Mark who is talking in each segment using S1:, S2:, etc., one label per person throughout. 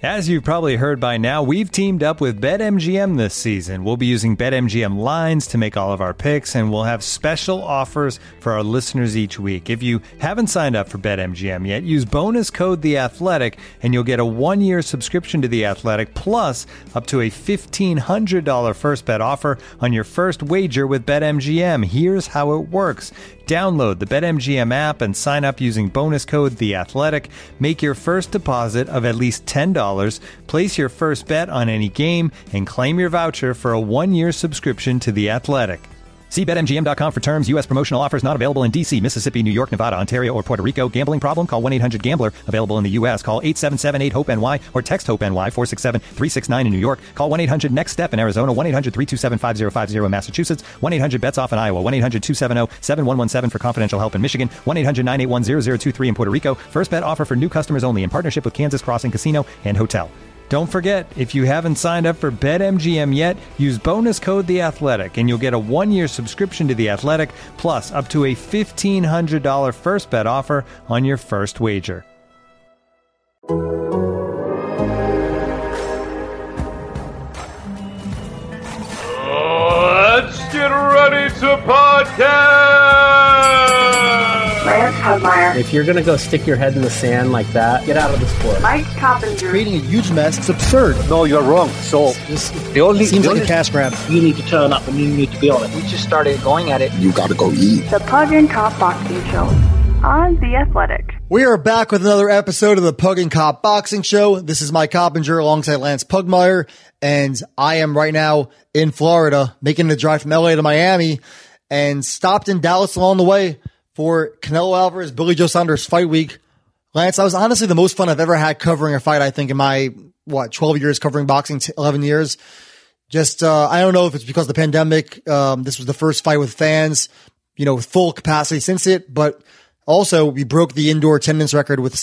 S1: As you've probably heard by now, we've teamed up with BetMGM this season. We'll be using BetMGM lines to make all of our picks, and we'll have special offers for our listeners each week. If you haven't signed up for BetMGM yet, use bonus code The Athletic, and you'll get a 1-year subscription to The Athletic, plus up to a $1,500 first bet offer on your first wager with BetMGM. Here's how it works. Download the BetMGM app and sign up using bonus code The Athletic. Make your first deposit of at least $10. Place your first bet on any game and claim your voucher for a 1-year subscription to The Athletic. See BetMGM.com for terms. U.S. promotional offers not available in D.C., Mississippi, New York, Nevada, Ontario, or Puerto Rico. Gambling problem? Call 1-800-GAMBLER. Available in the U.S. Call 877-8-HOPE-NY or text HOPE-NY 467-369 in New York. Call 1-800-NEXT-STEP in Arizona. 1-800-327-5050 in Massachusetts. 1-800-BETS-OFF in Iowa. 1-800-270-7117 for confidential help in Michigan. 1-800-981-0023 in Puerto Rico. First bet offer for new customers only in partnership with Kansas Crossing Casino and Hotel. Don't forget, if you haven't signed up for BetMGM yet, use bonus code The Athletic, and you'll get a 1-year subscription to The Athletic, plus up to a $1,500 first bet offer on your first wager.
S2: Let's get ready to podcast!
S3: Lance Pugmire.
S4: If you're going to go stick your head in the sand like that, get out of the sport.
S3: Mike Coppinger.
S5: Creating a huge mess. It's absurd.
S6: No, you're wrong. So
S5: It seems like a cash grab.
S6: You need to turn up and you need to be on it.
S7: We just started going at it.
S8: You gotta go eat.
S3: The Pug and Cop Boxing Show on The Athletic.
S5: We are back with another episode of the Pug and Cop Boxing Show. This is Mike Coppinger alongside Lance Pugmire, and I am right now in Florida, making the drive from LA to Miami, and stopped in Dallas along the way for Canelo Alvarez, Billy Joe Saunders fight week. Lance, that was honestly the most fun I've ever had covering a fight, I think, in my, 12 years covering boxing, 11 years. Just, I don't know if it's because of the pandemic. This was the first fight with fans, with full capacity since it, but also we broke the indoor attendance record with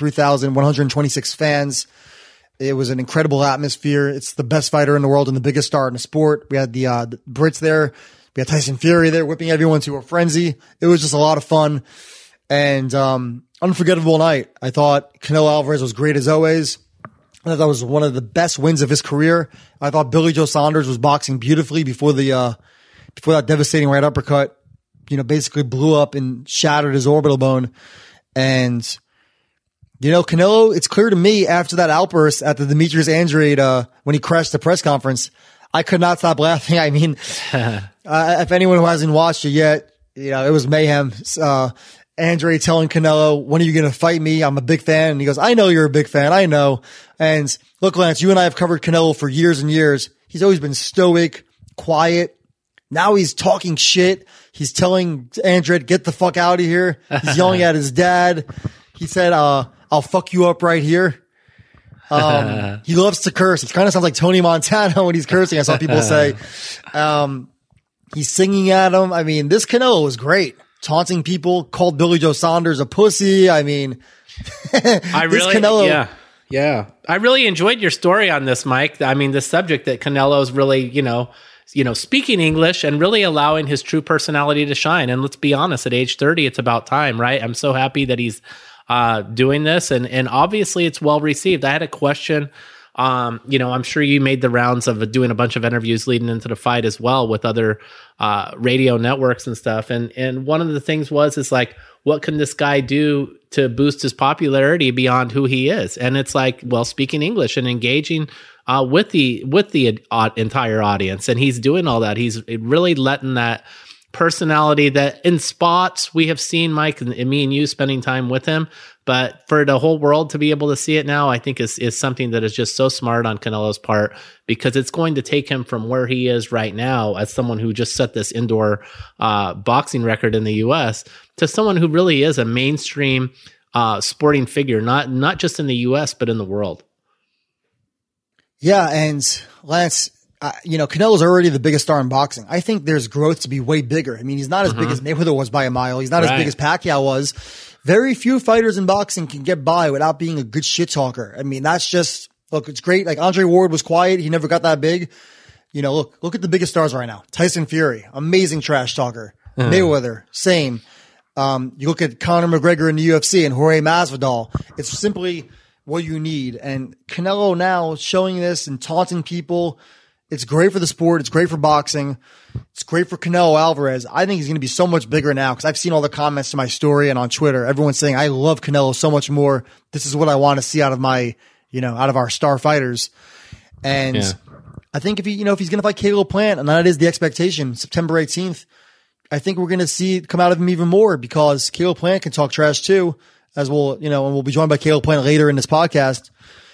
S5: 73,126 fans. It was an incredible atmosphere. It's the best fighter in the world and the biggest star in the sport. We had the Brits there. We had Tyson Fury there whipping everyone to a frenzy. It was just a lot of fun and unforgettable night. I thought Canelo Alvarez was great as always. I thought that was one of the best wins of his career. I thought Billy Joe Saunders was boxing beautifully before that devastating right uppercut, basically blew up and shattered his orbital bone. And, Canelo, it's clear to me after that outburst at the Demetrius Andrade, when he crashed the press conference, I could not stop laughing. I mean, if anyone who hasn't watched it yet, it was mayhem. Andrade telling Canelo, when are you going to fight me? I'm a big fan. And he goes, I know you're a big fan. I know. And look, Lance, you and I have covered Canelo for years and years. He's always been stoic, quiet. Now he's talking shit. He's telling Andrade, get the fuck out of here. He's yelling at his dad. He said, I'll fuck you up right here. He loves to curse. He kind of sounds like Tony Montana when he's cursing. I saw people say, he's singing at him. I mean, this Canelo was great. Taunting people, called Billy Joe Saunders a pussy. I mean,
S4: Canelo. Yeah. I really enjoyed your story on this, Mike. I mean, the subject that Canelo's really, speaking English and really allowing his true personality to shine. And let's be honest, at age 30, it's about time, right? I'm so happy that he's doing this, and obviously it's well received. I had a question. I'm sure you made the rounds of doing a bunch of interviews leading into the fight as well with other radio networks and stuff. And one of the things is like, what can this guy do to boost his popularity beyond who he is? And it's like, well, speaking English and engaging with the entire audience, and he's doing all that. He's really letting that personality that in spots we have seen Mike and me and you spending time with him, but for the whole world to be able to see it now, I think is something that is just so smart on Canelo's part, because it's going to take him from where he is right now as someone who just set this indoor boxing record in the US to someone who really is a mainstream sporting figure, not just in the US, but in the world.
S5: Yeah. And Lance, Canelo's already the biggest star in boxing. I think there's growth to be way bigger. I mean, he's not as big as Mayweather was by a mile. He's not as big as Pacquiao was. Very few fighters in boxing can get by without being a good shit talker. I mean, that's just, look, it's great. Like Andre Ward was quiet. He never got that big. Look at the biggest stars right now. Tyson Fury, amazing trash talker. Mayweather, same. You look at Conor McGregor in the UFC and Jorge Masvidal. It's simply what you need. And Canelo now showing this and taunting people. It's great for the sport. It's great for boxing. It's great for Canelo Alvarez. I think he's going to be so much bigger now because I've seen all the comments to my story and on Twitter. Everyone's saying, I love Canelo so much more. This is what I want to see out of my, out of our star fighters. And I think if he's going to fight Caleb Plant, and that is the expectation, September 18th, I think we're going to see it come out of him even more because Caleb Plant can talk trash too, as we'll, and we'll be joined by Caleb Plant later in this podcast.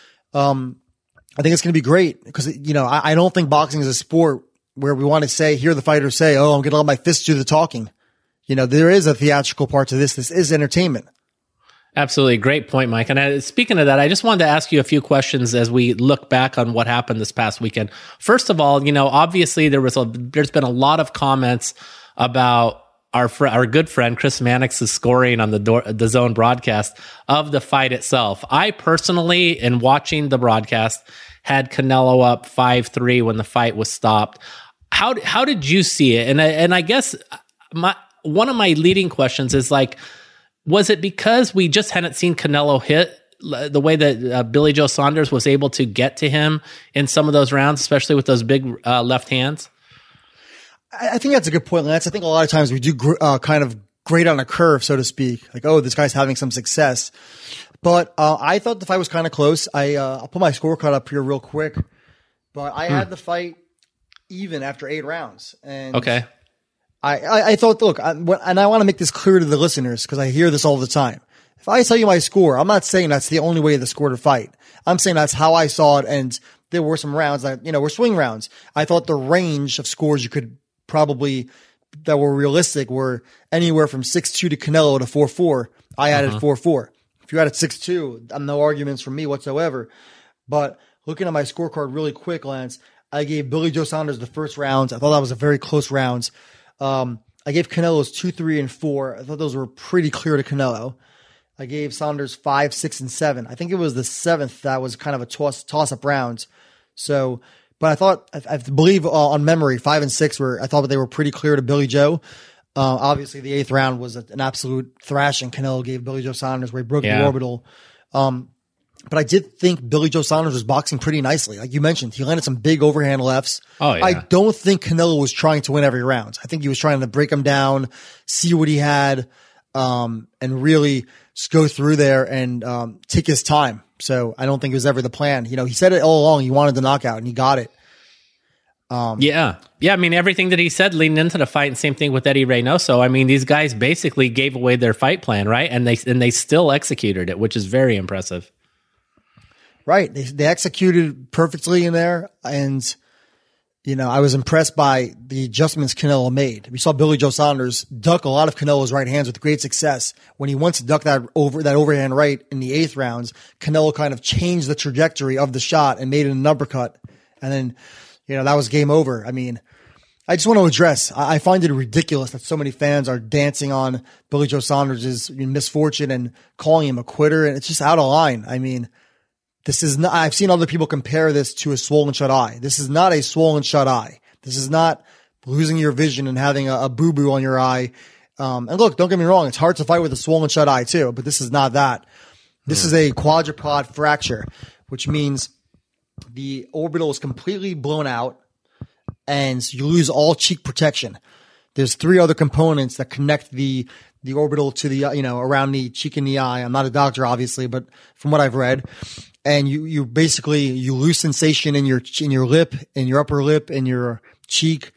S5: I think it's going to be great because, I don't think boxing is a sport where we want to hear the fighters say, oh, I'm going to let my fists do the talking. There is a theatrical part to this. This is entertainment.
S4: Absolutely. Great point, Mike. And speaking of that, I just wanted to ask you a few questions as we look back on what happened this past weekend. First of all, obviously there's been a lot of comments about our good friend Chris Mannix's scoring on the DAZN broadcast of the fight itself. I personally, in watching the broadcast, had Canelo up 5-3 when the fight was stopped. How did you see it? And I guess one of my leading questions is was it because we just hadn't seen Canelo hit the way that Billy Joe Saunders was able to get to him in some of those rounds, especially with those big left hands?
S5: I think that's a good point, Lance. I think a lot of times we do kind of grade on a curve, so to speak. This guy's having some success. But I thought the fight was kind of close. I'll put my scorecard up here real quick. But I had the fight even after 8 rounds. And
S4: okay.
S5: I thought, look, and I want to make this clear to the listeners because I hear this all the time. If I tell you my score, I'm not saying that's the only way to score the fight. I'm saying that's how I saw it. And there were some rounds that, were swing rounds. I thought the range of scores you could probably that were realistic were anywhere from 6-2 to Canelo to 4-4. I added 4-4. If you added 6-2, no arguments from me whatsoever. But looking at my scorecard really quick, Lance, I gave Billy Joe Saunders the first rounds. I thought that was a very close rounds. I gave Canelo's 2, 3, and 4. I thought those were pretty clear to Canelo. I gave Saunders 5, 6, and 7. I think it was the 7th that was kind of a toss-up rounds. So, but I thought, I believe on memory, 5 and 6 I thought they were pretty clear to Billy Joe. Obviously the 8th round was an absolute thrashing Canelo gave Billy Joe Saunders where he broke the orbital. But I did think Billy Joe Saunders was boxing pretty nicely. Like you mentioned, he landed some big overhand lefts.
S4: Oh, yeah.
S5: I don't think Canelo was trying to win every round. I think he was trying to break him down, see what he had, and really just go through there and take his time. So I don't think it was ever the plan. He said it all along. He wanted the knockout and he got it.
S4: Yeah. I mean, everything that he said leading into the fight, and same thing with Eddie Reynoso. I mean, these guys basically gave away their fight plan, right? And they still executed it, which is very impressive.
S5: Right. They executed perfectly in there. And, I was impressed by the adjustments Canelo made. We saw Billy Joe Saunders duck a lot of Canelo's right hands with great success. When he went to duck that overhand right in the 8th rounds, Canelo kind of changed the trajectory of the shot and made it an uppercut. And then, that was game over. I mean, I just want to address, I find it ridiculous that so many fans are dancing on Billy Joe Saunders' misfortune and calling him a quitter. And it's just out of line. I mean, this is not, I've seen other people compare this to a swollen shut eye. This is not a swollen shut eye. This is not losing your vision and having a boo-boo on your eye. And look, don't get me wrong. It's hard to fight with a swollen shut eye too, but this is not that. This is a quadrupod fracture, which means the orbital is completely blown out and you lose all cheek protection. There's 3 other components that connect the orbital to the, around the cheek and the eye. I'm not a doctor, obviously, but from what I've read, and you basically, you lose sensation in your lip, in your upper lip, in your cheek.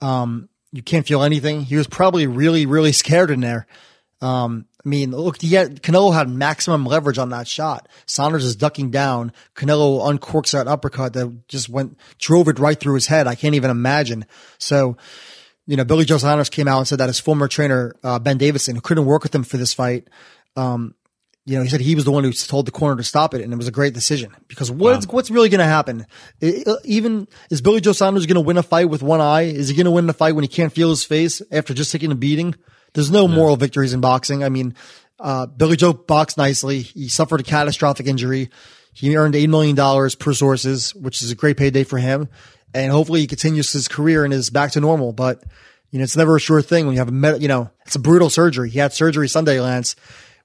S5: You can't feel anything. He was probably really, really scared in there. I mean, look, Canelo had maximum leverage on that shot. Saunders is ducking down. Canelo uncorks that uppercut that just drove it right through his head. I can't even imagine. So, Billy Joe Saunders came out and said that his former trainer, Ben Davison, who couldn't work with him for this fight, he said he was the one who told the corner to stop it, and it was a great decision. Because what's really going to happen? Is Billy Joe Saunders going to win a fight with one eye? Is he going to win the fight when he can't feel his face after just taking a beating? There's no moral victories in boxing. I mean, Billy Joe boxed nicely. He suffered a catastrophic injury. He earned $8 million per sources, which is a great payday for him. And hopefully he continues his career and is back to normal. But, it's never a sure thing when you have it's a brutal surgery. He had surgery Sunday, Lance,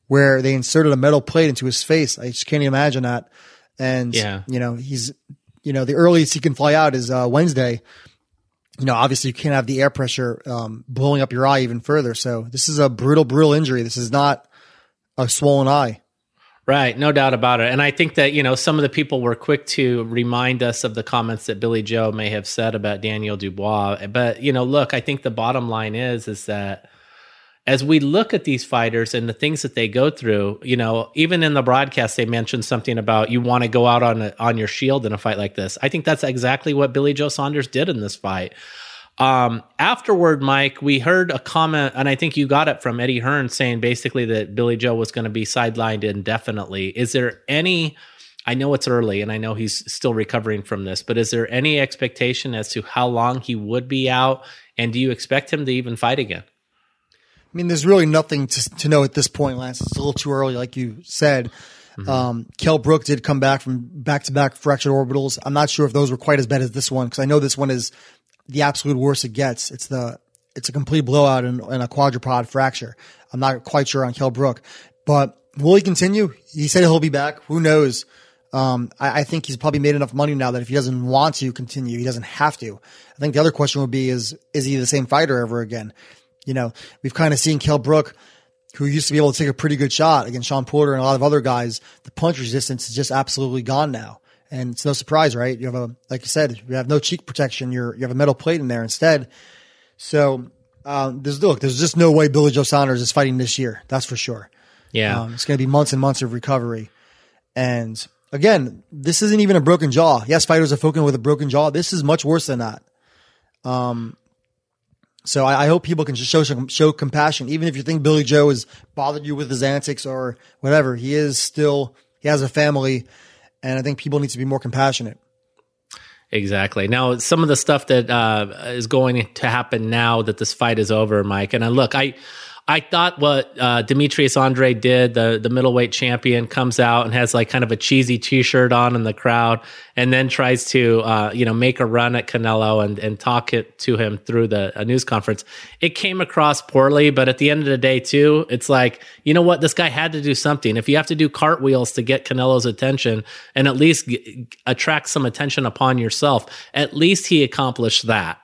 S5: where they inserted a metal plate into his face. I just can't even imagine that. And, he's, the earliest he can fly out is Wednesday. Obviously you can't have the air pressure blowing up your eye even further. So this is a brutal injury. This is not a swollen eye.
S4: Right. No doubt about it. And I think that, some of the people were quick to remind us of the comments that Billy Joe may have said about Daniel Dubois. But, look, I think the bottom line is that as we look at these fighters and the things that they go through, even in the broadcast, they mentioned something about you want to go out on your shield in a fight like this. I think that's exactly what Billy Joe Saunders did in this fight. Afterward, Mike, we heard a comment, and I think you got it from Eddie Hearn, saying basically that Billy Joe was going to be sidelined indefinitely. Is there any, I know it's early and I know he's still recovering from this, but is there any expectation as to how long he would be out? And do you expect him to even fight again?
S5: I mean, there's really nothing to know at this point, Lance. It's a little too early, like you said. Kell Brook did come back from back-to-back fractured orbitals. I'm not sure if those were quite as bad as this one, because I know this one is the absolute worst it gets. It's a complete blowout and a quadrupod fracture. I'm not quite sure on Kell Brook, but will he continue? He said he'll be back. Who knows? I think he's probably made enough money now that if he doesn't want to continue, he doesn't have to. I think the other question would be is he the same fighter ever again? We've kind of seen Kell Brook, who used to be able to take a pretty good shot against Sean Porter and a lot of other guys. The punch resistance is just absolutely gone now. And it's no surprise, right? You have like you said, you have no cheek protection. You have a metal plate in there instead. So, there's just no way Billy Joe Saunders is fighting this year. That's for sure.
S4: Yeah.
S5: It's going to be months and months of recovery. And again, this isn't even a broken jaw. Yes, fighters are focusing with a broken jaw. This is much worse than that. So I hope people can just show compassion. Even if you think Billy Joe has bothered you with his antics or whatever, he has a family. And I think people need to be more compassionate.
S4: Exactly. Now, some of the stuff that is going to happen now that this fight is over, Mike, and look, I thought what Demetrius Andre did, the middleweight champion, comes out and has like kind of a cheesy T-shirt on in the crowd, and then tries to make a run at Canelo and talk it to him through a news conference. It came across poorly, but at the end of the day, too, it's like, you know what, this guy had to do something. If you have to do cartwheels to get Canelo's attention and at least attract some attention upon yourself, at least he accomplished that.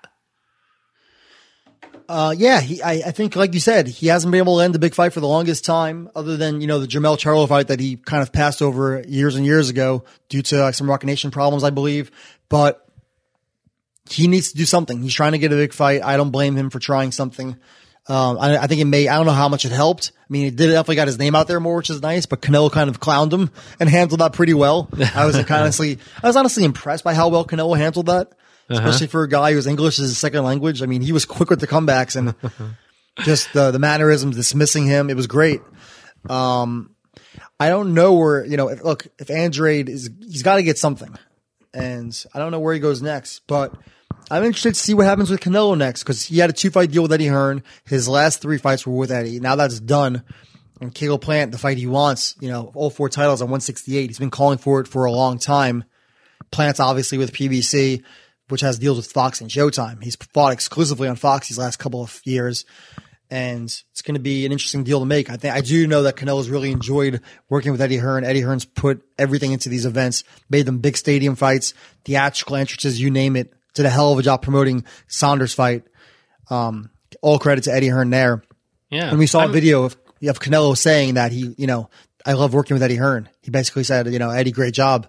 S5: I think, like you said, he hasn't been able to end the big fight for the longest time, other than, the Jermell Charlo fight that he kind of passed over years and years ago due to some Rock Nation problems, I believe. But he needs to do something. He's trying to get a big fight. I don't blame him for trying something. I think I don't know how much it helped. I mean, it definitely got his name out there more, which is nice, but Canelo kind of clowned him and handled that pretty well. I was honestly impressed by how well Canelo handled that. Especially for a guy whose English is his second language. I mean, he was quick with the comebacks and just the mannerisms, dismissing him. It was great. I don't know where, if Andrade he's got to get something, and I don't know where he goes next, but I'm interested to see what happens with Canelo next, because he had a 2-fight deal with Eddie Hearn. His last 3 fights were with Eddie. Now that's done. And Caleb Plant, the fight he wants, all 4 titles on 168. He's been calling for it for a long time. Plant's obviously with PBC, which has deals with Fox and Showtime. He's fought exclusively on Fox these last couple of years, and it's going to be an interesting deal to make. I do know that Canelo's really enjoyed working with Eddie Hearn. Eddie Hearn's put everything into these events, made them big stadium fights, theatrical entrances, you name it. Did a hell of a job promoting Saunders' fight. All credit to Eddie Hearn there.
S4: Yeah.
S5: And we saw a video of Canelo saying that he, I love working with Eddie Hearn. He basically said, Eddie, great job.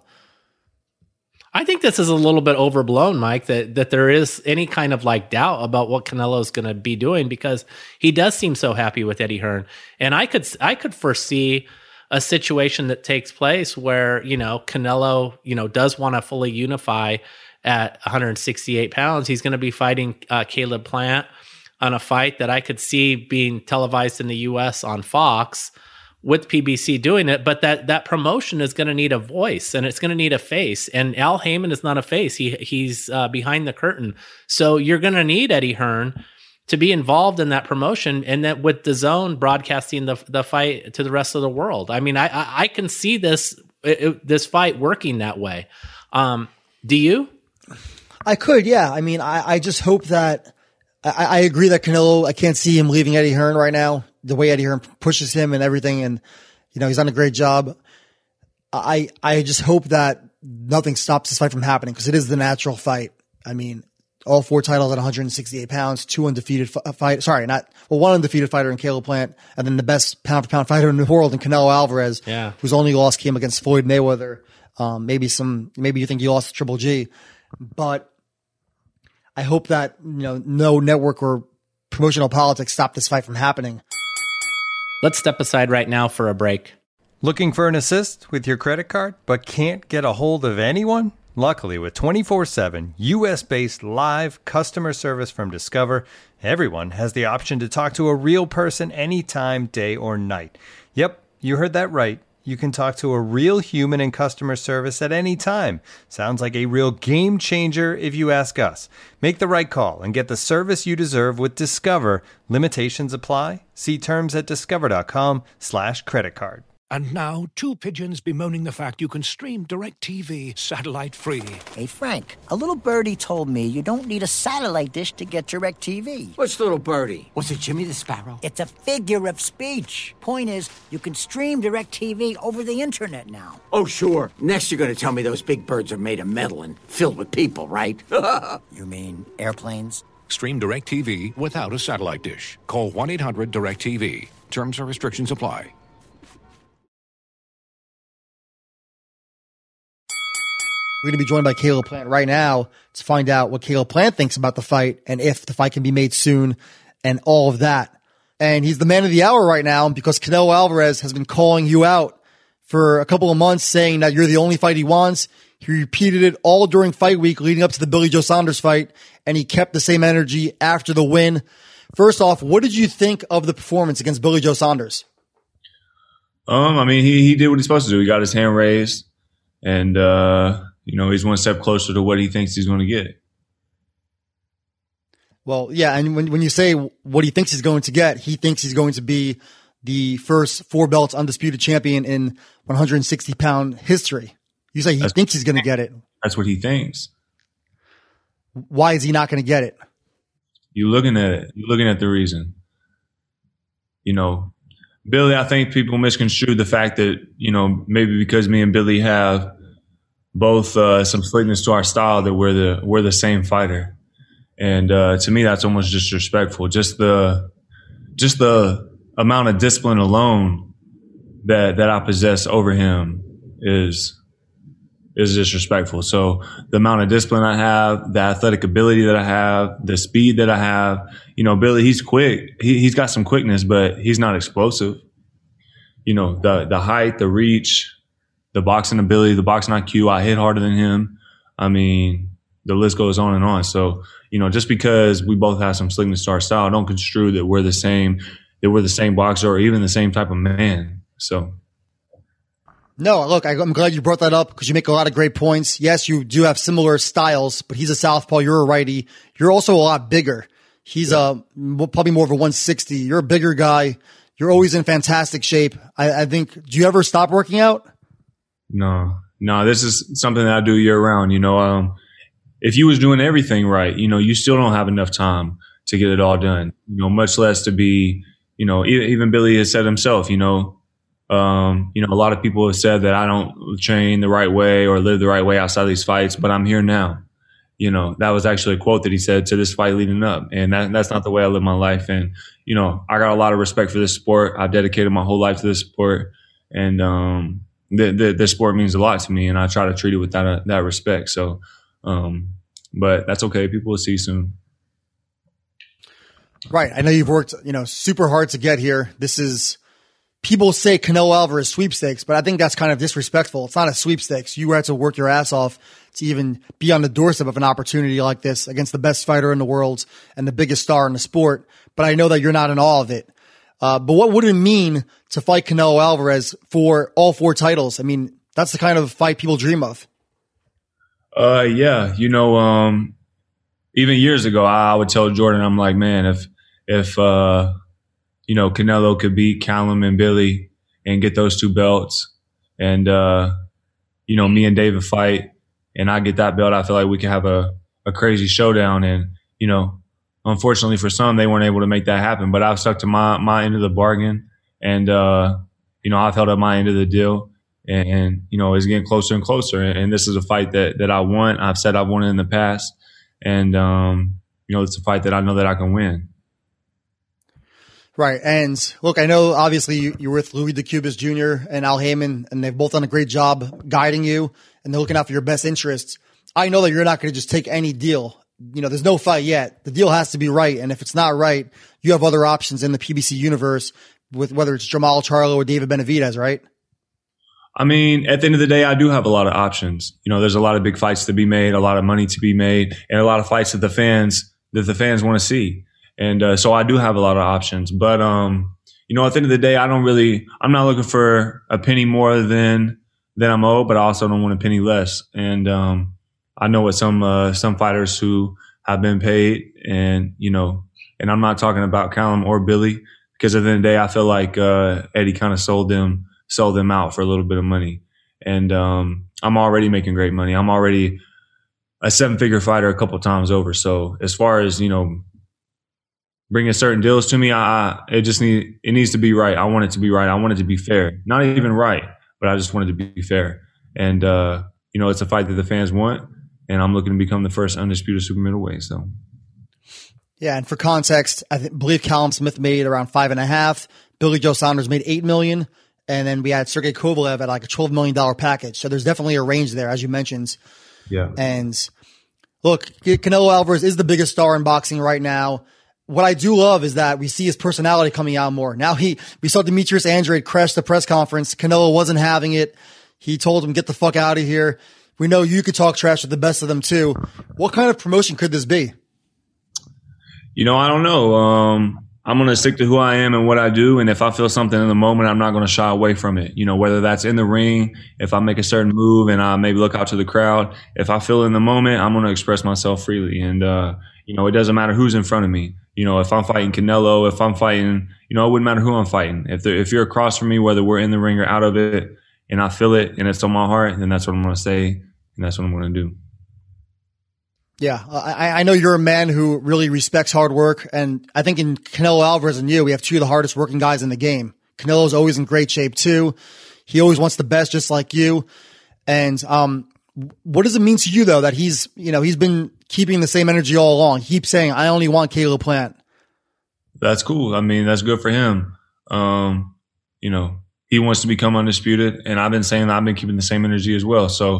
S4: I think this is a little bit overblown, Mike, that there is any kind of like doubt about what Canelo's going to be doing, because he does seem so happy with Eddie Hearn. And I could foresee a situation that takes place where, Canelo, does want to fully unify at 168 pounds. He's going to be fighting Caleb Plant on a fight that I could see being televised in the US on Fox, with PBC doing it, but that promotion is going to need a voice, and it's going to need a face. And Al Heyman is not a face; he's behind the curtain. So you're going to need Eddie Hearn to be involved in that promotion, and that with DAZN broadcasting the fight to the rest of the world. I mean, I can see this fight working that way. Do you?
S5: I could, yeah. I mean, I just hope that I agree that Canelo. I can't see him leaving Eddie Hearn right now. the way Eddie Hearn pushes him and everything. And, he's done a great job. I just hope that nothing stops this fight from happening because it is the natural fight. I mean, all 4 titles at 168 pounds, 2 undefeated one undefeated fighter in Caleb Plant, and then the best pound for pound fighter in the world in Canelo Alvarez, whose only loss came against Floyd Mayweather. Maybe you think he lost to Triple G, but I hope that, no network or promotional politics stop this fight from happening.
S4: Let's step aside right now for a break.
S1: Looking for an assist with your credit card, but can't get a hold of anyone? Luckily, with 24/7 U.S.-based live customer service from Discover, everyone has the option to talk to a real person anytime, day or night. Yep, you heard that right. You can talk to a real human in customer service at any time. Sounds like a real game changer if you ask us. Make the right call and get the service you deserve with Discover. Limitations apply. See terms at discover.com/creditcard.
S7: And now, 2 pigeons bemoaning the fact you can stream DirecTV satellite-free.
S8: Hey, Frank, a little birdie told me you don't need a satellite dish to get DirecTV.
S9: Which little birdie? Was it Jimmy the Sparrow?
S8: It's a figure of speech. Point is, you can stream DirecTV over the internet now.
S9: Oh, sure. Next you're going to tell me those big birds are made of metal and filled with people, right?
S8: You mean airplanes?
S7: Stream DirecTV without a satellite dish. Call 1-800-DirecTV. Terms and restrictions apply.
S5: We're going to be joined by Caleb Plant right now to find out what Caleb Plant thinks about the fight and if the fight can be made soon and all of that. And he's the man of the hour right now because Canelo Alvarez has been calling you out for a couple of months, saying that you're the only fight he wants. He repeated it all during fight week leading up to the Billy Joe Saunders fight, and he kept the same energy after the win. First off, what did you think of the performance against Billy Joe Saunders?
S10: I mean, he did what he's supposed to do. He got his hand raised, and he's one step closer to what he thinks he's going to get.
S5: Well, yeah, and when you say what he thinks he's going to get, he thinks he's going to be the first 4 belts undisputed champion in 160-pound history. You say he thinks he's going to get it.
S10: That's what he thinks.
S5: Why is he not going to get it?
S10: You're looking at it. You're looking at the reason. Billy, I think people misconstrue the fact that, maybe because me and Billy have both some slickness to our style that we're the same fighter. And to me, that's almost disrespectful. Just the amount of discipline alone that I possess over him is disrespectful. So the amount of discipline I have, the athletic ability that I have, the speed that I have, Billy, he's quick. He's got some quickness, but he's not explosive. The height, the reach, the boxing ability, the boxing IQ, I hit harder than him. I mean, the list goes on and on. So, just because we both have some slickness to our style, don't construe that we're the same boxer or even the same type of man. So.
S5: No, look, I'm glad you brought that up because you make a lot of great points. Yes, you do have similar styles, but he's a southpaw. You're a righty. You're also a lot bigger. He's probably more of a 160. You're a bigger guy. You're always in fantastic shape. I think, do you ever stop working out?
S10: No, this is something that I do year round. If you was doing everything right, you still don't have enough time to get it all done, much less to be, even Billy has said himself, a lot of people have said that I don't train the right way or live the right way outside of these fights, but I'm here now. That was actually a quote that he said to this fight leading up. And that's not the way I live my life. And, I got a lot of respect for this sport. I've dedicated my whole life to this sport. And this sport means a lot to me. And I try to treat it with that respect. So, but that's okay. People will see soon.
S5: Right. I know you've worked, super hard to get here. People say Canelo Alvarez sweepstakes, but I think that's kind of disrespectful. It's not a sweepstakes. You had to work your ass off to even be on the doorstep of an opportunity like this against the best fighter in the world and the biggest star in the sport. But I know that you're not in awe of it. But what would it mean to fight Canelo Alvarez for all 4 titles? I mean, that's the kind of fight people dream of.
S10: Yeah. Even years ago, I would tell Jordan, I'm like, man, if Canelo could beat Callum and Billy and get those 2 belts and, me and David fight and I get that belt, I feel like we can have a crazy showdown. And, unfortunately for some, they weren't able to make that happen. But I've stuck to my end of the bargain, and I've held up my end of the deal, and it's getting closer and closer. And this is a fight that I want. I've said I've won it in the past, and it's a fight that I know that I can win.
S5: Right. And look, I know obviously you're with Louis DeCubas Jr. and Al Haymon, and they've both done a great job guiding you, and they're looking out for your best interests. I know that you're not going to just take any deal. There's no fight yet. The deal has to be right. And if it's not right, you have other options in the PBC universe with whether it's Jamal Charlo or David Benavidez, right?
S10: I mean, at the end of the day, I do have a lot of options. There's a lot of big fights to be made, a lot of money to be made, and a lot of fights that the fans want to see. And so I do have a lot of options. But, at the end of the day, I'm not looking for a penny more than I'm owed, but I also don't want a penny less. And I know what some fighters who have been paid, and I'm not talking about Callum or Billy, because at the end of the day, I feel like Eddie kind of sold them out for a little bit of money. And I'm already making great money. I'm already a 7-figure fighter a couple times over. So as far as bringing certain deals to me, it needs to be right. I want it to be right. I want it to be fair. Not even right, but I just want it to be fair. And it's a fight that the fans want, and I'm looking to become the first undisputed super middleweight. So.
S5: Yeah, and for context, I believe Callum Smith made around 5.5. Billy Joe Saunders made $8 million, and then we had Sergey Kovalev at like a $12 million package. So there's definitely a range there, as you mentioned.
S10: Yeah.
S5: And look, Canelo Alvarez is the biggest star in boxing right now. What I do love is that we see his personality coming out more. Now we saw Demetrius Andrade crash the press conference. Canelo wasn't having it. He told him, get the fuck out of here. We know you could talk trash with the best of them too. What kind of promotion could this be?
S10: I don't know. I'm going to stick to who I am and what I do. And if I feel something in the moment, I'm not going to shy away from it. Whether that's in the ring, if I make a certain move and I maybe look out to the crowd, if I feel in the moment, I'm going to express myself freely. And, it doesn't matter who's in front of me. If I'm fighting Canelo, if I'm fighting, it wouldn't matter who I'm fighting. If you're across from me, whether we're in the ring or out of it, and I feel it and it's on my heart, then that's what I'm going to say, and that's what I'm going to do.
S5: Yeah, I know you're a man who really respects hard work, and I think in Canelo Alvarez and you, we have two of the hardest working guys in the game. Canelo's always in great shape too. He always wants the best, just like you. And what does it mean to you though that he's been keeping the same energy all along? He keeps saying, "I only want Caleb Plant." That's
S10: cool. I mean, that's good for him. He wants to become undisputed, and I've been saying that I've been keeping the same energy as well. So,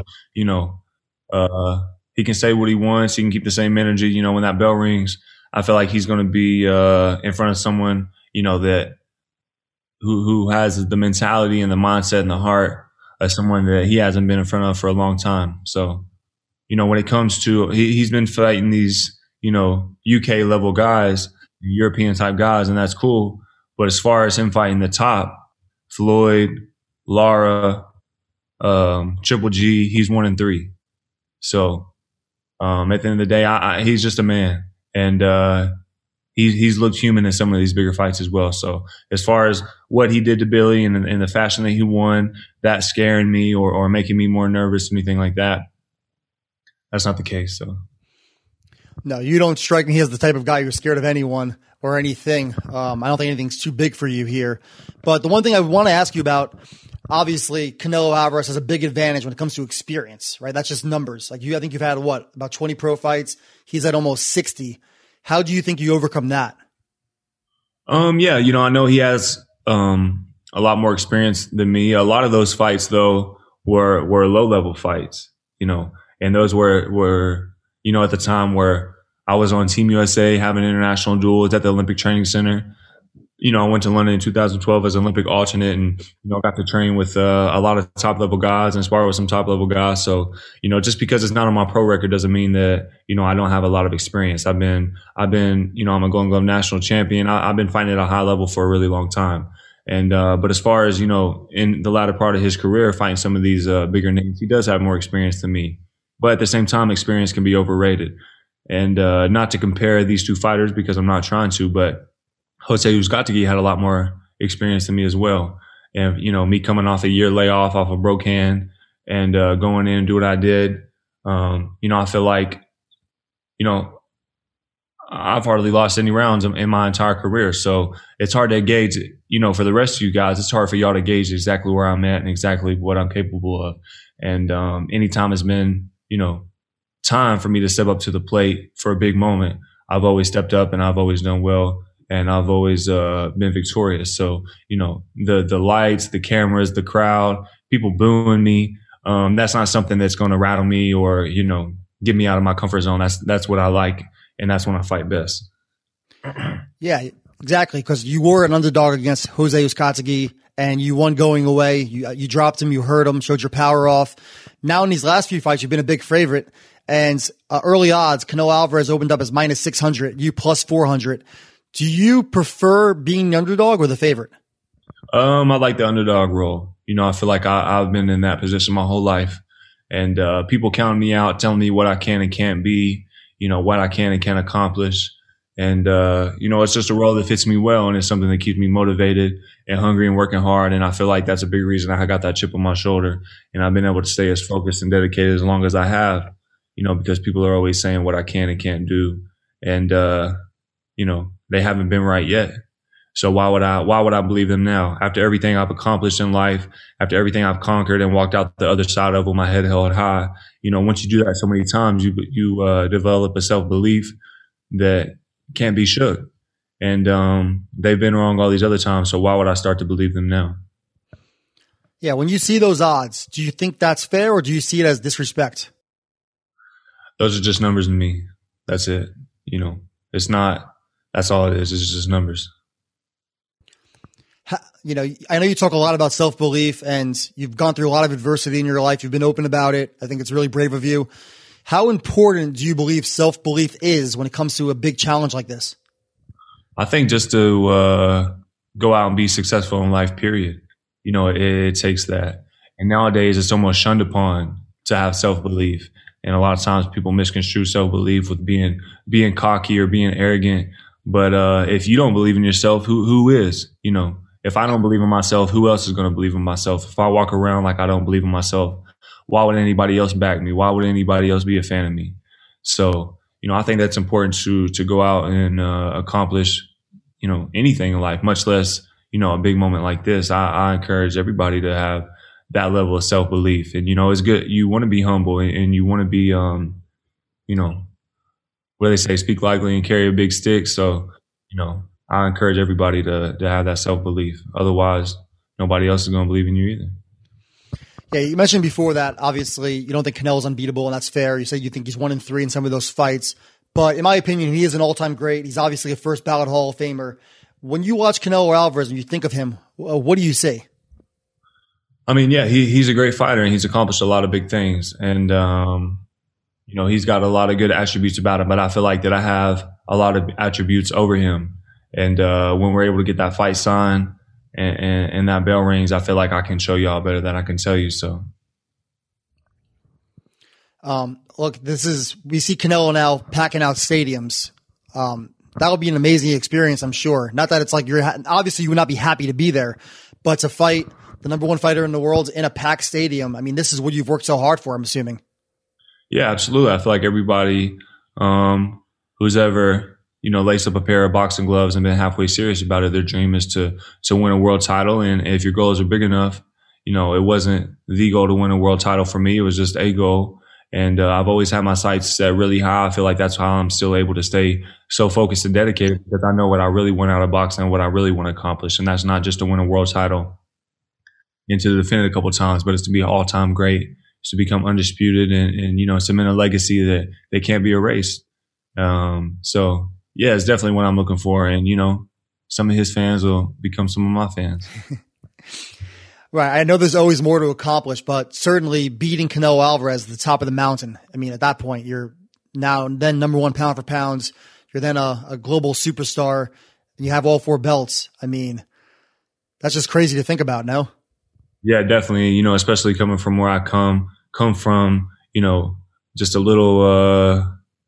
S10: he can say what he wants. He can keep the same energy. When that bell rings, I feel like he's going to be in front of someone, that who has the mentality and the mindset and the heart of someone that he hasn't been in front of for a long time. So, when it comes to he's been fighting these, UK level guys, European type guys, and that's cool. But as far as him fighting the top, Floyd, Lara, Triple G, he's 1-3. So at the end of the day, he's just a man, and he's looked human in some of these bigger fights as well. So as far as what he did to Billy and the fashion that he won, that scaring me or making me more nervous, anything like that, that's not the case. So.
S5: No, you don't strike me as the type of guy who's scared of anyone or anything. I don't think anything's too big for you here. But the one thing I want to ask you about, obviously, Canelo Alvarez has a big advantage when it comes to experience, right? That's just numbers. I think you've had about 20 pro fights. He's at almost 60. How do you think you overcome that?
S10: Yeah, I know he has a lot more experience than me. A lot of those fights, though, were low level fights, and those were at the time where I was on Team USA having international duels at the Olympic Training Center. I went to London in 2012 as an Olympic alternate and, got to train with a lot of top level guys and spar with some top level guys. So, just because it's not on my pro record doesn't mean that, I don't have a lot of experience. I've been, I'm a Golden Glove national champion. I've been fighting at a high level for a really long time. And, but as far as, in the latter part of his career, fighting some of these bigger names, he does have more experience than me. But at the same time, experience can be overrated. And not to compare these two fighters because I'm not trying to, but Jose Uzcategui had a lot more experience than me as well. And, me coming off a year layoff off a broke hand and going in and do what I did, I feel like, I've hardly lost any rounds in my entire career. So it's hard to gauge, for the rest of you guys, it's hard for y'all to gauge exactly where I'm at and exactly what I'm capable of. And anytime it's been, time for me to step up to the plate for a big moment, I've always stepped up and I've always done well and I've always been victorious. So, the lights, the cameras, the crowd, people booing me, that's not something that's going to rattle me or, get me out of my comfort zone. That's what I like. And that's when I fight best.
S5: Yeah, exactly. Because you were an underdog against Jose Uzcategui and you won going away. You dropped him, you hurt him, showed your power off. Now in these last few fights, you've been a big favorite. And early odds, Canelo Alvarez opened up as minus 600, you plus 400. Do you prefer being the underdog or the favorite?
S10: I like the underdog role. I feel like I've been in that position my whole life. And people counting me out, telling me what I can and can't be, what I can and can't accomplish. And, it's just a role that fits me well. And it's something that keeps me motivated and hungry and working hard. And I feel like that's a big reason I got that chip on my shoulder. And I've been able to stay as focused and dedicated as long as I have, because people are always saying what I can and can't do. And, they haven't been right yet. So why would I believe them now? After everything I've accomplished in life, after everything I've conquered and walked out the other side of with my head held high, once you do that so many times, you develop a self-belief that can't be shook. And they've been wrong all these other times. So why would I start to believe them now?
S5: Yeah. When you see those odds, do you think that's fair or do you see it as disrespect?
S10: Those are just numbers to me. That's it. It's not, that's all it is. It's just numbers.
S5: I know you talk a lot about self-belief and you've gone through a lot of adversity in your life. You've been open about it. I think it's really brave of you. How important do you believe self-belief is when it comes to a big challenge like this?
S10: I think just to go out and be successful in life, period. It takes that. And nowadays it's almost shunned upon to have self-belief. And a lot of times people misconstrue self-belief with being cocky or being arrogant. But if you don't believe in yourself, who is? If I don't believe in myself, who else is going to believe in myself? If I walk around like I don't believe in myself, why would anybody else back me? Why would anybody else be a fan of me? So, I think that's important to go out and accomplish, anything in life, much less, a big moment like this. I encourage everybody to have that level of self-belief. And, it's good. You want to be humble and you want to be, what they say, speak lightly and carry a big stick. So, I encourage everybody to have that self-belief. Otherwise, nobody else is going to believe in you either.
S5: Yeah, you mentioned before that, obviously, you don't think Canelo's unbeatable, and that's fair. You said you think he's 1-3 in some of those fights. But in my opinion, he is an all-time great. He's obviously a first ballot Hall of Famer. When you watch Canelo Alvarez and you think of him, what do you see?
S10: I mean, yeah, he's a great fighter, and he's accomplished a lot of big things. And, he's got a lot of good attributes about him. But I feel like that I have a lot of attributes over him. And when we're able to get that fight signed and that bell rings, I feel like I can show y'all better than I can tell you. So,
S5: look, we see Canelo now packing out stadiums. That would be an amazing experience, I'm sure. Not that it's like obviously you would not be happy to be there, but to fight the number one fighter in the world in a packed stadium. I mean, this is what you've worked so hard for, I'm assuming. Yeah,
S10: absolutely. I feel like everybody who's ever lace up a pair of boxing gloves and been halfway serious about it, their dream is to win a world title. And if your goals are big enough, it wasn't the goal to win a world title for me. It was just a goal. And I've always had my sights set really high. I feel like that's how I'm still able to stay so focused and dedicated, because I know what I really want out of boxing and what I really want to accomplish. And that's not just to win a world title and to defend it a couple of times, but it's to be an all-time great. It's to become undisputed and cement a legacy that can't be erased. So, yeah, it's definitely what I'm looking for. And, some of his fans will become some of my fans.
S5: Right. I know there's always more to accomplish, but certainly beating Canelo Alvarez at the top of the mountain. I mean, at that point, you're then number one pound for pounds. You're then a global superstar and you have all 4 belts. I mean, that's just crazy to think about, no?
S10: Yeah, definitely. Especially coming from where I come from, just a little,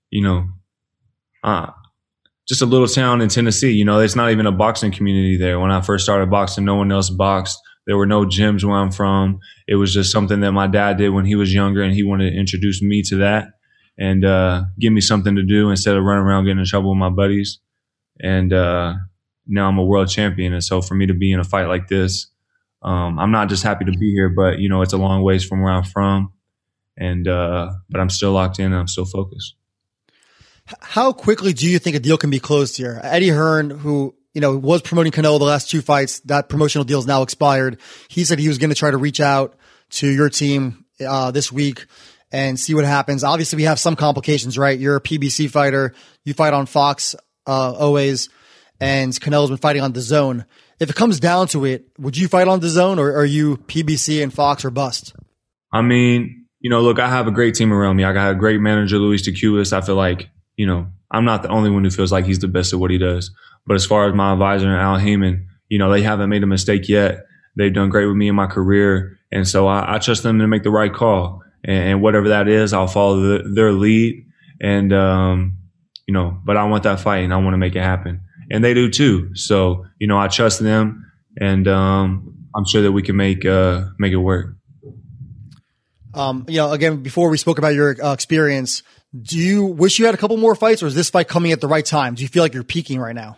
S10: just a little town in Tennessee. It's not even a boxing community there. When I first started boxing, no one else boxed. There were no gyms where I'm from. It was just something that my dad did when he was younger, and he wanted to introduce me to that. and give me something to do instead of running around getting in trouble with my buddies. And now I'm a world champion. And so for me to be in a fight like this, I'm not just happy to be here, but, you know, it's a long ways from where I'm from. And but I'm still locked in and I'm still focused.
S5: How quickly do you think a deal can be closed here? Eddie Hearn, who, you know, was promoting Canelo the last 2 fights, that promotional deal is now expired. He said he was going to try to reach out to your team this week and see what happens. Obviously, we have some complications, right? You're a PBC fighter. You fight on Fox always, and Canelo's been fighting on DAZN. If it comes down to it, would you fight on DAZN, or are you PBC and Fox or bust?
S10: I mean, you know, look, I have a great team around me. I got a great manager, Luis DeCulis. I feel like, you know, I'm not the only one who feels like he's the best at what he does. But as far as my advisor and Al Heyman, you know, they haven't made a mistake yet. They've done great with me in my career. And so I trust them to make the right call. And whatever that is, I'll follow their lead. And, you know, but I want that fight and I want to make it happen. And they do too. So, you know, I trust them, and I'm sure that we can make it work.
S5: You know, again, before we spoke about your experience, do you wish you had a couple more fights, or is this fight coming at the right time? Do you feel like you're peaking right now?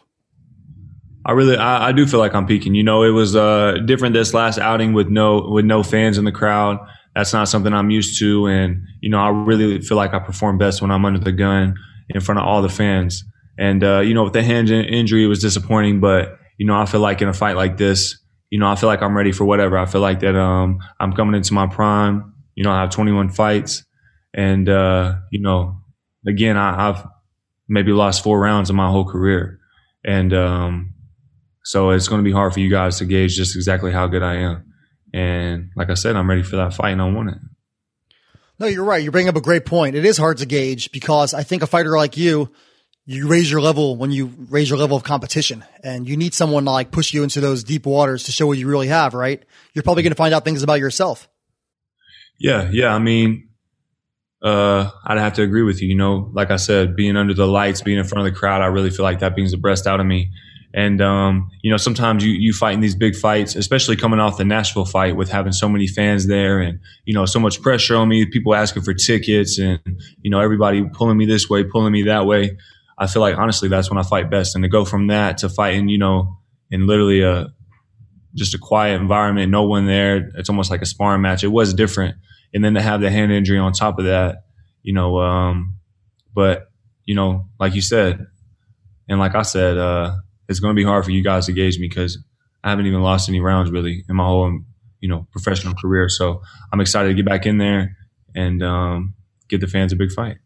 S10: I do feel like I'm peaking. You know, it was different this last outing with no fans in the crowd. That's not something I'm used to. And, you know, I really feel like I perform best when I'm under the gun in front of all the fans. And, you know, with the hand injury, it was disappointing. But, you know, I feel like in a fight like this, you know, I feel like I'm ready for whatever. I feel like that I'm coming into my prime. You know, I have 21 fights. And, you know, again, I've maybe lost 4 rounds in my whole career. And so it's going to be hard for you guys to gauge just exactly how good I am. And like I said, I'm ready for that fight and I want it.
S5: No, you're right. You bring up a great point. It is hard to gauge because I think a fighter like you raise your level when you raise your level of competition, and you need someone to like push you into those deep waters to show what you really have, right? You're probably going to find out things about yourself. Yeah.
S10: I mean, I'd have to agree with you. You know, like I said, being under the lights, being in front of the crowd, I really feel like that brings the best out of me. And, you know, sometimes you fight in these big fights, especially coming off the Nashville fight with having so many fans there and, you know, so much pressure on me, people asking for tickets and, you know, everybody pulling me this way, pulling me that way. I feel like, honestly, that's when I fight best. And to go from that to fighting, you know, in literally just a quiet environment, no one there, it's almost like a sparring match. It was different. And then to have the hand injury on top of that, you know, but, you know, like you said, and like I said, it's going to be hard for you guys to gauge me because I haven't even lost any rounds really in my whole, you know, professional career. So I'm excited to get back in there and get the fans a big fight.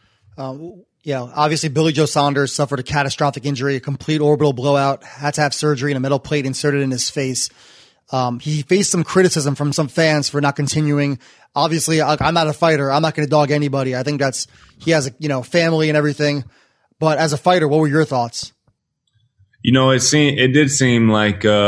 S5: Yeah, obviously Billy Joe Saunders suffered a catastrophic injury, a complete orbital blowout, had to have surgery and a metal plate inserted in his face. He faced some criticism from some fans for not continuing. Obviously, I'm not a fighter. I'm not going to dog anybody. I think he has a, you know, family and everything. But as a fighter, what were your thoughts?
S10: You know, it did seem like, you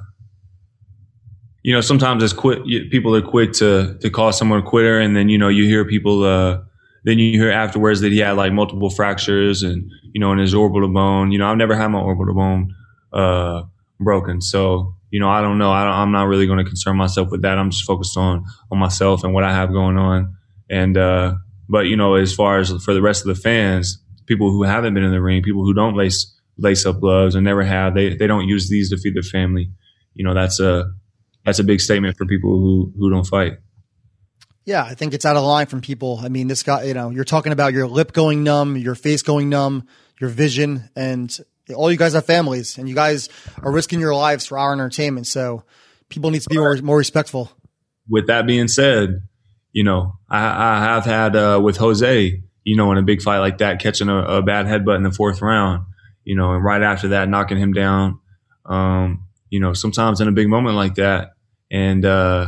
S10: know, sometimes people are quick to call someone a quitter. And then, you know, you hear people, then you hear afterwards that he had like multiple fractures and, you know, in his orbital bone. You know, I've never had my orbital bone broken. So, you know, I don't know. I'm not really going to concern myself with that. I'm just focused on myself and what I have going on. And, but, you know, as far as for the rest of the fans, people who haven't been in the ring, people who don't lace up gloves and never have, they don't use these to feed their family. You know, that's a big statement for people who don't fight.
S5: Yeah, I think it's out of line from people. I mean, this guy, you know, you're talking about your lip going numb, your face going numb, your vision, and all you guys have families, and you guys are risking your lives for our entertainment. So people need to be more respectful. With
S10: that being said, you know, I have had with Jose, you know, in a big fight like that, catching a bad headbutt in the 4th round, you know, and right after that, knocking him down. You know, sometimes in a big moment like that, and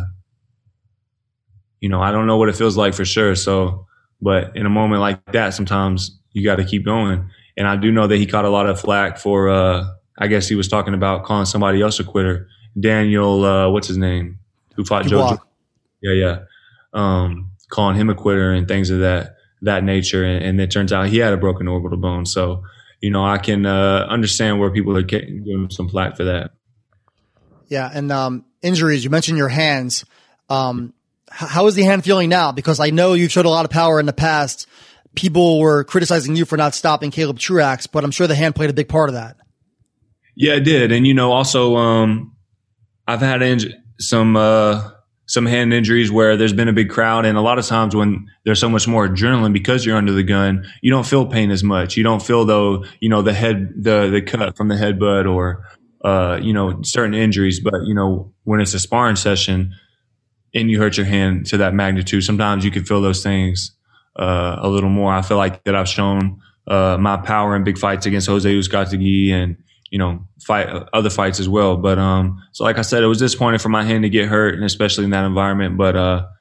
S10: you know, I don't know what it feels like for sure. So, but in a moment like that, sometimes you got to keep going. And I do know that he caught a lot of flack for, I guess he was talking about calling somebody else a quitter. Daniel, what's his name? Who fought Joe? Yeah. Calling him a quitter and things of that nature. And it turns out he had a broken orbital bone. So, you know, I can understand where people are giving some flack for that.
S5: Yeah. And injuries, you mentioned your hands. How is the hand feeling now? Because I know you've showed a lot of power in the past, people were criticizing you for not stopping Caleb Truax, but I'm sure the hand played a big part of that.
S10: Yeah, it did. And, also, I've had some hand injuries where there's been a big crowd. And a lot of times when there's so much more adrenaline because you're under the gun, you don't feel pain as much. You don't feel the cut from the headbutt or, certain injuries. But, when it's a sparring session and you hurt your hand to that magnitude, sometimes you can feel those things a little more. I feel like that I've shown my power in big fights against Jose Uzcategui and, fight other fights as well. But so like I said, it was disappointing for my hand to get hurt, and especially in that environment. But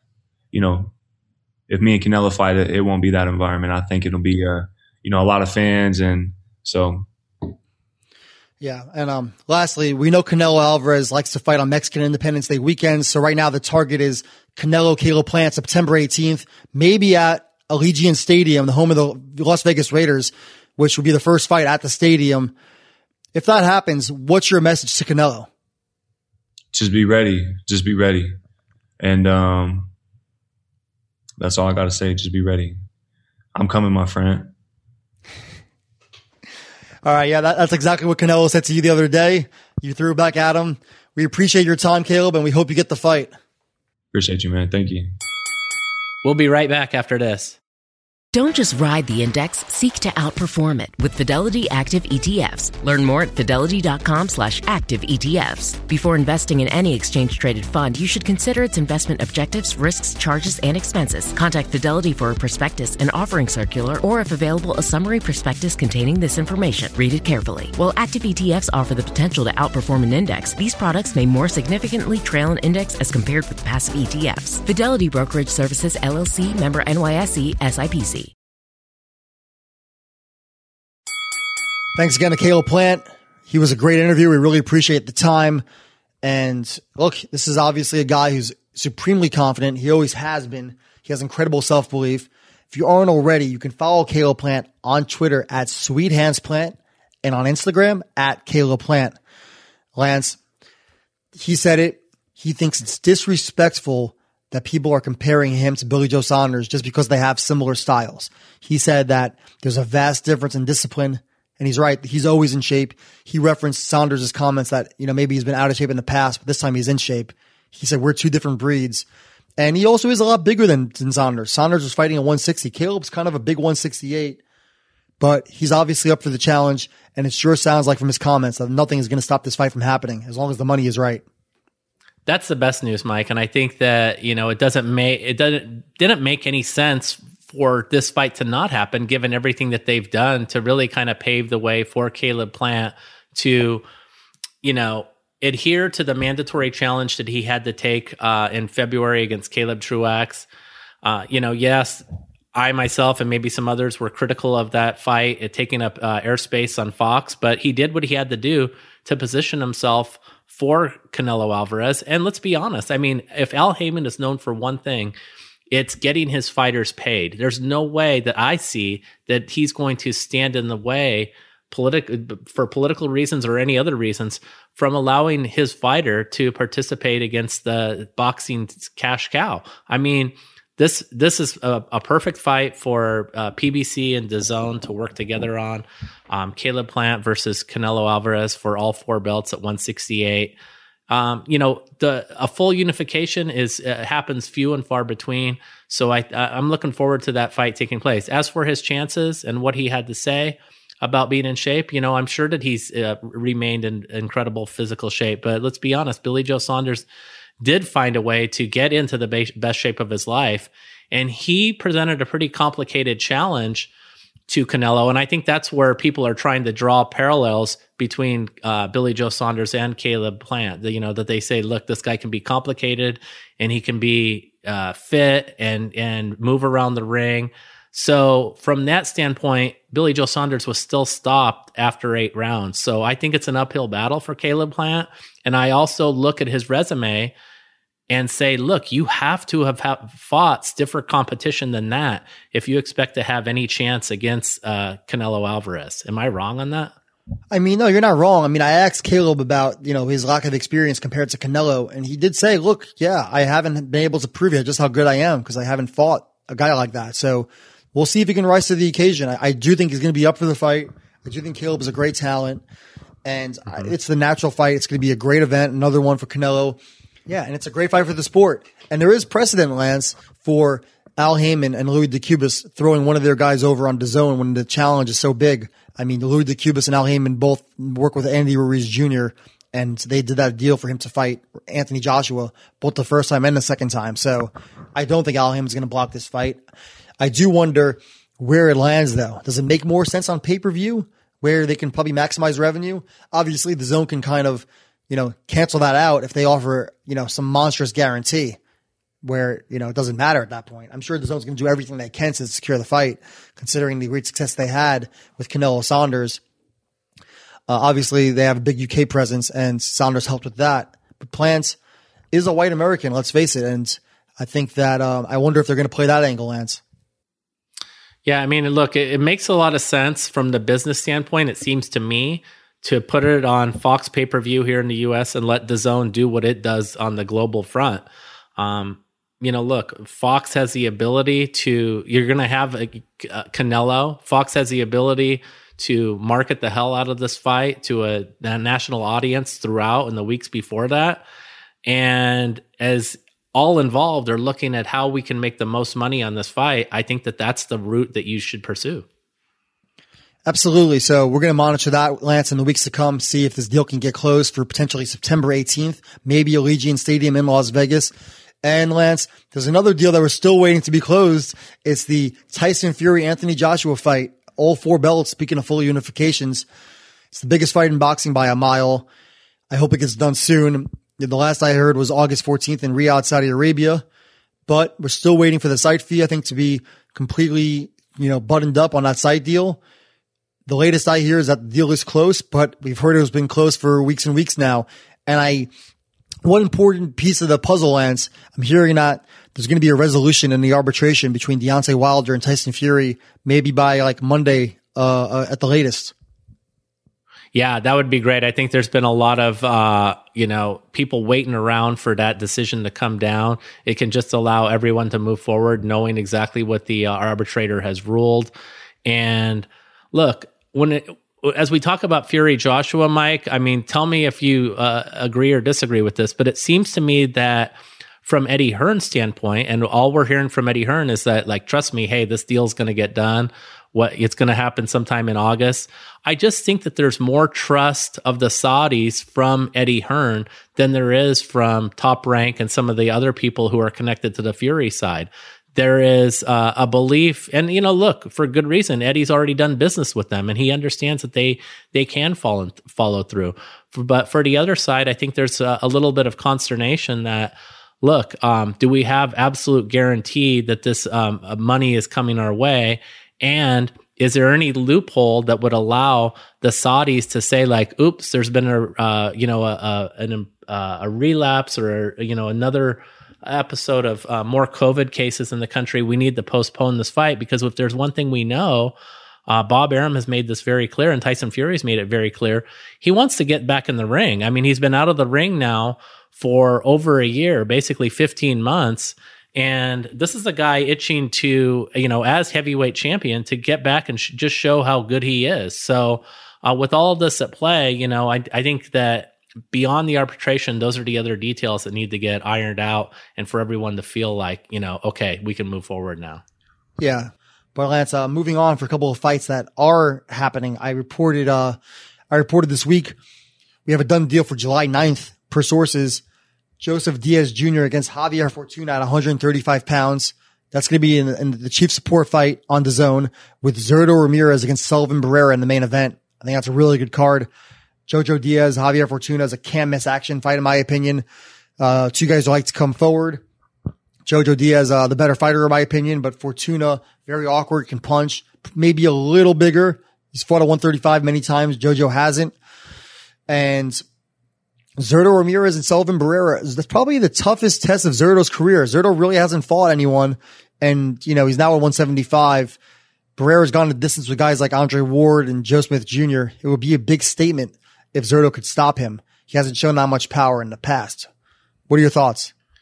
S10: if me and Canelo fight, it won't be that environment. I think it'll be a lot of fans, and so.
S5: Yeah, and lastly, we know Canelo Alvarez likes to fight on Mexican Independence Day weekends. So right now the target is Canelo Caleb Plant, September 18th, maybe at Allegiant Stadium, the home of the Las Vegas Raiders, which would be the first fight at the stadium. If that happens, what's your message to Canelo?
S10: Just be ready. Just be ready. And that's all I got to say. Just be ready. I'm coming, my friend.
S5: All right. Yeah, that's exactly what Canelo said to you the other day. You threw it back at him. We appreciate your time, Caleb, and we hope you get the fight.
S10: Appreciate you, man. Thank you.
S4: We'll be right back after this.
S11: Don't just ride the index, seek to outperform it with Fidelity Active ETFs. Learn more at fidelity.com/active ETFs. Before investing in any exchange-traded fund, you should consider its investment objectives, risks, charges, and expenses. Contact Fidelity for a prospectus, an offering circular, or if available, a summary prospectus containing this information. Read it carefully. While active ETFs offer the potential to outperform an index, these products may more significantly trail an index as compared with passive ETFs. Fidelity Brokerage Services, LLC, member NYSE, SIPC.
S5: Thanks again to Caleb Plant. He was a great interview. We really appreciate the time. And look, this is obviously a guy who's supremely confident. He always has been. He has incredible self-belief. If you aren't already, you can follow Caleb Plant on Twitter at SweetHandsPlant and on Instagram at Caleb Plant. Lance, he said it. He thinks it's disrespectful that people are comparing him to Billy Joe Saunders just because they have similar styles. He said that there's a vast difference in discipline. And he's right. He's always in shape. He referenced Saunders' comments that, maybe he's been out of shape in the past, but this time he's in shape. He said, we're two different breeds. And he also is a lot bigger than Saunders. Saunders was fighting at 160. Caleb's kind of a big 168, but he's obviously up for the challenge. And it sure sounds like from his comments that nothing is going to stop this fight from happening as long as the money is right.
S4: That's the best news, Mike. And I think that, didn't make any sense for this fight to not happen, given everything that they've done to really kind of pave the way for Caleb Plant to, adhere to the mandatory challenge that he had to take in February against Caleb Truax. Yes, I myself and maybe some others were critical of that fight, it taking up airspace on Fox, but he did what he had to do to position himself for Canelo Alvarez. And let's be honest, if Al Haymon is known for one thing, it's getting his fighters paid. There's no way that I see that he's going to stand in the way for political reasons or any other reasons from allowing his fighter to participate against the boxing cash cow. This is a perfect fight for PBC and DAZN to work together on. Caleb Plant versus Canelo Alvarez for all four belts at 168. A full unification happens few and far between. So I'm looking forward to that fight taking place. As for his chances and what he had to say about being in shape, I'm sure that he's remained in incredible physical shape. But let's be honest, Billy Joe Saunders did find a way to get into the best shape of his life, and he presented a pretty complicated challenge to Canelo. And I think that's where people are trying to draw parallels between Billy Joe Saunders and Caleb Plant. That they say, look, this guy can be complicated and he can be fit and move around the ring. So from that standpoint, Billy Joe Saunders was still stopped after 8 rounds. So I think it's an uphill battle for Caleb Plant. And I also look at his resume and say, look, you have to have fought stiffer competition than that if you expect to have any chance against Canelo Alvarez. Am I wrong on that?
S5: No, you're not wrong. I asked Caleb about, his lack of experience compared to Canelo, and he did say, look, yeah, I haven't been able to prove yet just how good I am because I haven't fought a guy like that. So we'll see if he can rise to the occasion. I do think he's going to be up for the fight. I do think Caleb is a great talent, and it's the natural fight. It's going to be a great event. Another one for Canelo. Yeah, and it's a great fight for the sport. And there is precedent, Lance, for Al Haymon and Louis DeCubas throwing one of their guys over on DAZN when the challenge is so big. I mean, Louis DeCubas and Al Haymon both work with Andy Ruiz Jr., and they did that deal for him to fight Anthony Joshua both the first time and the second time. So I don't think Al Haymon's going to block this fight. I do wonder where it lands, though. Does it make more sense on pay-per-view where they can probably maximize revenue? Obviously, the zone can kind of, cancel that out if they offer, some monstrous guarantee where, it doesn't matter at that point. I'm sure the zone's going to do everything they can to secure the fight, considering the great success they had with Canelo Saunders. Obviously, they have a big UK presence, and Saunders helped with that. But Plant is a white American, let's face it. And I think that I wonder if they're going to play that angle, Lance.
S4: Yeah, I mean, look, it makes a lot of sense from the business standpoint, it seems to me, to put it on Fox pay-per-view here in the U.S. and let DAZN do what it does on the global front. Look, Fox has the ability to, you're going to have a Canelo. Fox has the ability to market the hell out of this fight to a national audience throughout in the weeks before that. And as all involved are looking at how we can make the most money on this fight, I think that that's the route that you should pursue.
S5: Absolutely. So we're going to monitor that, Lance, in the weeks to come, see if this deal can get closed for potentially September 18th, maybe Allegiant Stadium in Las Vegas. And Lance, there's another deal that we're still waiting to be closed. It's the Tyson Fury-Anthony Joshua fight. All 4 belts, speaking of full unifications. It's the biggest fight in boxing by a mile. I hope it gets done soon. The last I heard was August 14th in Riyadh, Saudi Arabia. But we're still waiting for the site fee, I think, to be completely, buttoned up on that site deal. The latest I hear is that the deal is close, but we've heard it's been close for weeks and weeks now. And one important piece of the puzzle, Lance, I'm hearing that there's going to be a resolution in the arbitration between Deontay Wilder and Tyson Fury, maybe by like Monday, at the latest.
S4: Yeah, that would be great. I think there's been a lot of, people waiting around for that decision to come down. It can just allow everyone to move forward, knowing exactly what the arbitrator has ruled. And look, as we talk about Fury Joshua, Mike, I mean, tell me if you agree or disagree with this, but it seems to me that from Eddie Hearn's standpoint, and all we're hearing from Eddie Hearn is that, like, trust me, hey, this deal's going to get done. It's going to happen sometime in August. I just think that there's more trust of the Saudis from Eddie Hearn than there is from Top Rank and some of the other people who are connected to the Fury side. There is a belief, and look, for good reason. Eddie's already done business with them, and he understands that they can follow through. But for the other side, I think there's a little bit of consternation that, look, do we have absolute guarantee that this money is coming our way? And is there any loophole that would allow the Saudis to say, like, oops, there's been a relapse or another episode of more COVID cases in the country, we need to postpone this fight? Because if there's one thing we know, Bob Arum has made this very clear, and Tyson Fury's made it very clear. He wants to get back in the ring. I mean, he's been out of the ring now for over a year, basically 15 months. And this is a guy itching to, as heavyweight champion, to get back and just show how good he is. So with all of this at play, I think that beyond the arbitration, those are the other details that need to get ironed out, and for everyone to feel like, okay, we can move forward now.
S5: Yeah. But Lance, moving on for a couple of fights that are happening. I reported this week, we have a done deal for July 9th per sources. Joseph Diaz Jr. against Javier Fortuna at 135 pounds. That's going to be in the chief support fight on DAZN, with Zurdo Ramirez against Sullivan Barrera in the main event. I think that's a really good card. Jojo Diaz, Javier Fortuna is a can't miss action fight, in my opinion. 2 guys who like to come forward. Jojo Diaz, the better fighter, in my opinion, but Fortuna, very awkward, can punch, maybe a little bigger. He's fought at 135 many times. Jojo hasn't. And Zurdo Ramirez and Sullivan Barrera, that's probably the toughest test of Zurdo's career. Zurdo really hasn't fought anyone, and, he's now at 175. Barrera's gone the distance with guys like Andre Ward and Joe Smith Jr. It would be a big statement if Zurdo could stop him. He hasn't shown that much power in the past. What are your thoughts?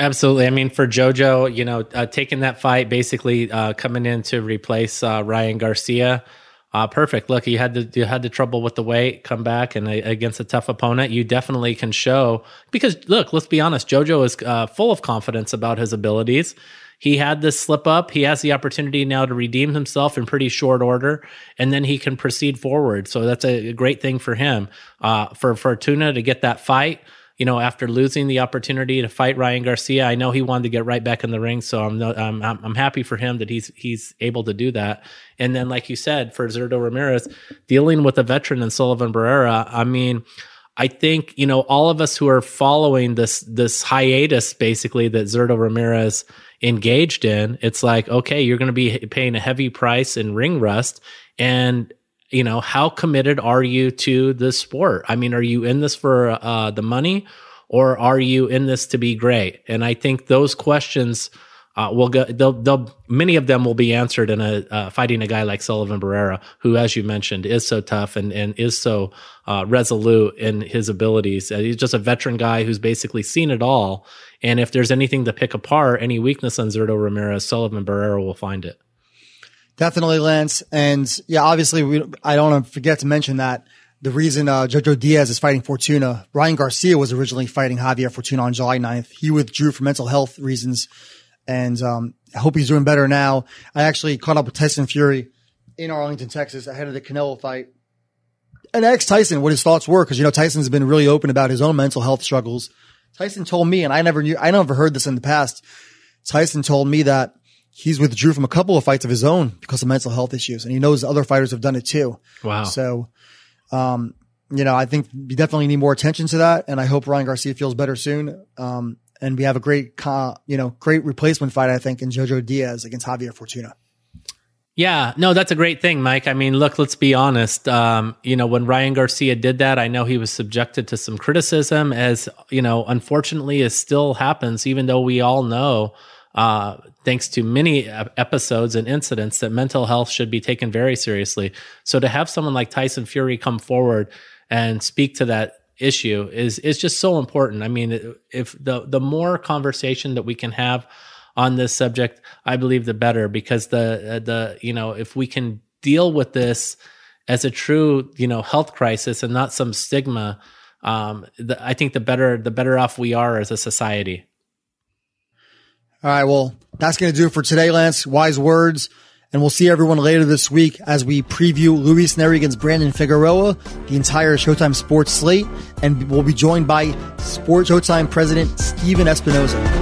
S4: Absolutely. I mean, for JoJo, taking that fight, basically coming in to replace Ryan Garcia, perfect. Look, you had the trouble with the weight, come back and against a tough opponent, you definitely can show. Because look, let's be honest, JoJo is full of confidence about his abilities. He had this slip up. He has the opportunity now to redeem himself in pretty short order, and then he can proceed forward. So that's a great thing for him. For Fortuna to get that fight, after losing the opportunity to fight Ryan Garcia, I know he wanted to get right back in the ring. So I'm happy for him that he's able to do that. And then, like you said, for Zurdo Ramirez, dealing with a veteran in Sullivan Barrera, I mean, I think, all of us who are following this hiatus, basically, that Zurdo Ramirez engaged in, it's like, okay, you're going to be paying a heavy price in ring rust. And, how committed are you to this sport? I mean, are you in this for the money, or are you in this to be great? And I think those questions many of them will be answered in fighting a guy like Sullivan Barrera, who, as you mentioned, is so tough and is so resolute in his abilities. He's just a veteran guy who's basically seen it all. And if there's anything to pick apart, any weakness on Zurdo Ramirez, Sullivan Barrera will find it.
S5: Definitely, Lance. And yeah, obviously, I don't want to forget to mention that the reason Jojo Diaz is fighting Fortuna, Ryan Garcia was originally fighting Javier Fortuna on July 9th. He withdrew for mental health reasons. And I hope he's doing better now. I actually caught up with Tyson Fury in Arlington, Texas, ahead of the Canelo fight. And I asked Tyson what his thoughts were, because, Tyson's been really open about his own mental health struggles. Tyson told me, and I never heard this in the past. Tyson told me that he's withdrew from a couple of fights of his own because of mental health issues, and he knows other fighters have done it too.
S4: Wow.
S5: So, I think we definitely need more attention to that, and I hope Ryan Garcia feels better soon. And we have a great replacement fight, I think, in Jojo Diaz against Javier Fortuna.
S4: Yeah, no, that's a great thing, Mike. I mean, look, let's be honest. When Ryan Garcia did that, I know he was subjected to some criticism, as, unfortunately, it still happens, even though we all know, thanks to many episodes and incidents, that mental health should be taken very seriously. So to have someone like Tyson Fury come forward and speak to that issue is just so important. I mean, if the more conversation that we can have on this subject, I believe the better, because if we can deal with this as a true, health crisis and not some stigma, I think the better off we are as a society.
S5: All right. Well, that's going to do it for today, Lance. Wise words. And we'll see everyone later this week as we preview Luis Nery against Brandon Figueroa, the entire Showtime Sports slate, and we'll be joined by Sport Showtime president Steven Espinoza.